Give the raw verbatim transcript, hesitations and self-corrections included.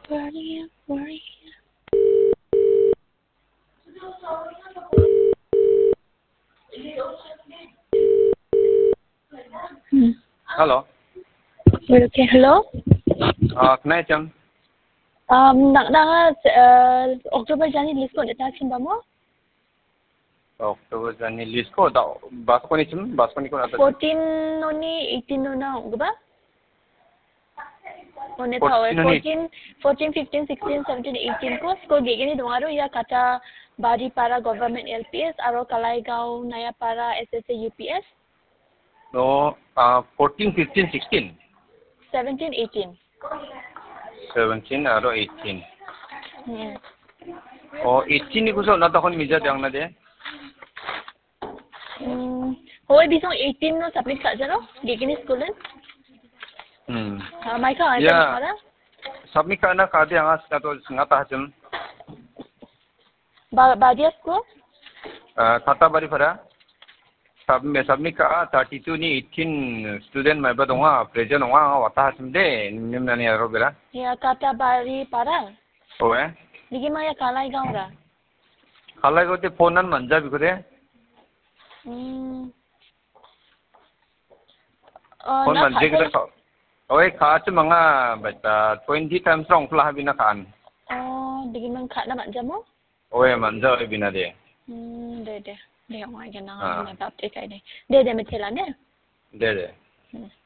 Worry, worry. Hmm. Hello. Okay, hello. Uh, kenai jam? Um, nak nak uh, Oktober jani list ko data chimba mo. October jani list ko da bas ko ni chim bas ko ni ko ata. fourteen noni eighteen nona gaba. One thaw fourteen fourteen fifteen sixteen seventeen eighteen ko ko gegeni dongaro ya kata Bari para government L P S aro Kalaigao Naya para S S A U P S. No, uh, fourteen, fifteen, sixteen. seventeen eighteen. seventeen aro eighteen. Yeah. Oh, eighteen ni ko so nata kon mija jang na de. Hmm. Hoy bisong eighteen no submit ka jano gegeni schoolen. Hmm. Uh, mai ka ay Yeah. para. Submit ka na ka de angas na to ngata jam. Ba Badias ko. Uh, Tata bari para. Submit submit ka thirty-two ni eighteen student mai ba donga present donga wata jam de nimna ni aro bera. Ya kata Bari para. Oh eh. Digi maya Kalaigao ra. Khalai ko te phone nan manja bi ko de. Hmm. Oh, Phone na manje kita ka. Oi ka chu manga bata twenty times rong pula bina kan. Oh, digi man ka na manja mo? Oi manja oi bina de. Hmm, de de. De ang mga ganang Ah. na update kay de. De de metela ne. De de. Hmm.